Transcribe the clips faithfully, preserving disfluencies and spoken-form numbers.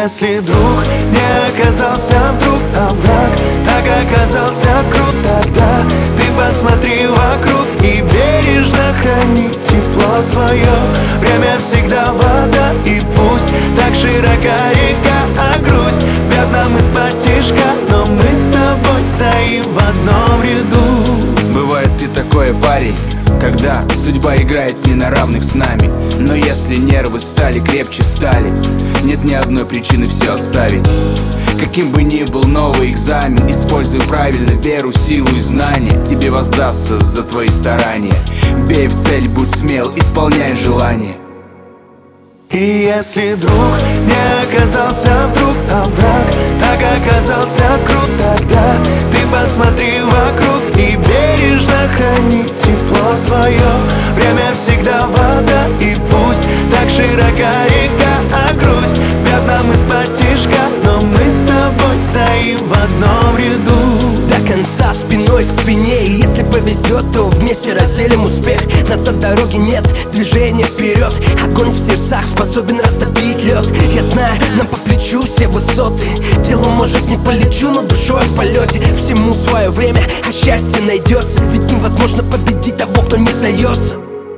если друг не оказался вдруг, а враг так оказался крут, тогда ты посмотри вокруг и бережно храни тепло свое. Время всегда вода, и пусть так широка река, а грусть пятном из-под тишка, но мы с тобой стоим в одном ряду. Бывает ты такой парень, когда судьба играет не на равных с нами. Но если нервы стали крепче стали, нет ни одной причины все оставить. Каким бы ни был новый экзамен, используй правильно веру, силу и знания. Тебе воздастся за твои старания. Бей в цель, будь смел, исполняй желание. И если друг не оказался вдруг, а враг так оказался крут, тогда ты посмотри вокруг и бережно храни тепло свое. Время всегда вода, и пусть так широка река, а грусть пятном из-под тишка, но мы с тобой стоим в одном ряду. До конца спиной к спине, и если повезет, то вместе разделим успех. Назад дороги нет, движение вперед. Огонь в сердцах способен растопить лед. Я знаю, нам по плечу все высоты. Телом, может, не полечу, но душой в полете. Всему свое время, а счастье найдется. Ведь невозможно победить того, кто не сдается.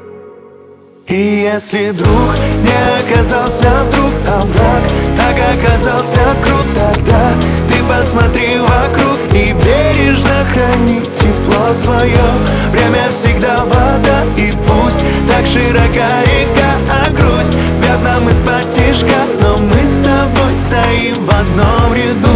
И если друг не оказался вдруг, а враг так оказался крут, тогда ты посмотри вокруг и бережно храни тепло свое. Время всегда вода, и пусть так широка река, а грусть пятном из-под тишка, но мы с тобой стоим в одном ряду.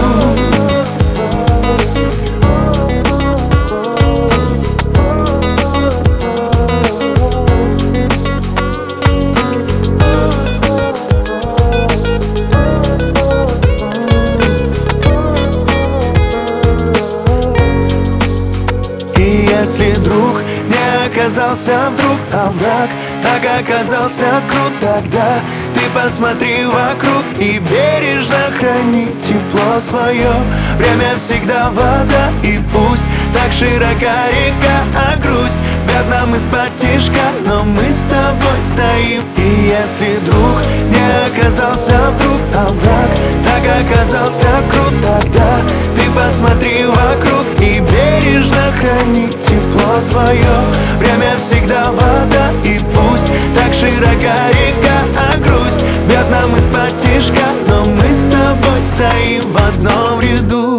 Если друг не оказался вдруг, а враг так оказался крут, тогда ты посмотри вокруг и бережно храни тепло свое. Время всегда вода, и пусть так широка река, а грусть пятном из-под тишка, но мы с тобой стоим. И если друг не оказался вдруг, а враг так оказался крут, тогда ты посмотри вокруг и бережно храни тепло свое. Время всегда вода, и пусть так широка река, а грусть пятном из-под тишка, но мы с тобой стоим в одном ряду.